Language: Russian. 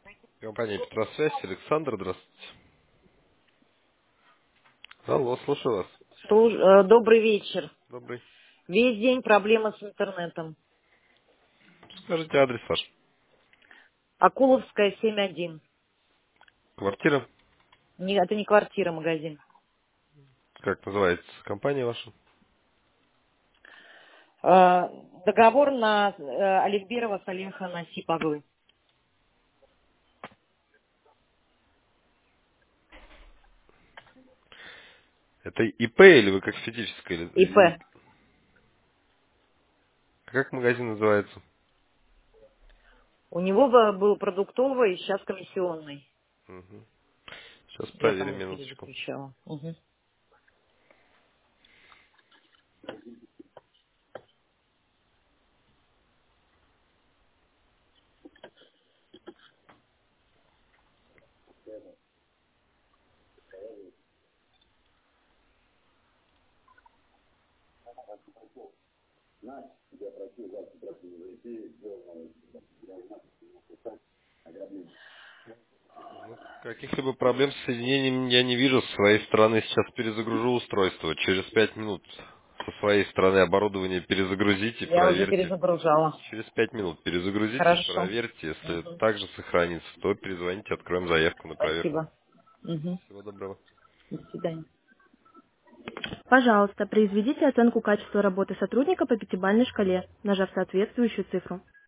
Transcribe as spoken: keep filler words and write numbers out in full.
Компания Петросвязь, Александр, здравствуйте. Алло, слушаю вас. Служ- э, Добрый вечер. Добрый. Весь день проблема с интернетом. Скажите адрес ваш. Акуловская, семь один. Квартира. Не, это не квартира, магазин. Как называется компания ваша? Э, Договор на э, Аликберова Салеха Насиповой. Это ИП или вы как физическое? ИП. Или... и- Как магазин называется? У него бы- был продуктовый, сейчас комиссионный. Угу. Сейчас Я проверим там минуточку. перезаключала. Мгм. Ну, каких-либо проблем с соединением я не вижу. С своей стороны сейчас перезагружу устройство. Через пять минут со своей стороны оборудование перезагрузите, Я уже проверьте. перезагружала. Через пять минут перезагрузите, Хорошо. проверьте. Если Мгм. также сохранится, то перезвоните, откроем заявку на проверку. Спасибо. Мгм. Всего доброго. До свидания. Пожалуйста, произведите оценку качества работы сотрудника по пятибалльной шкале, нажав соответствующую цифру.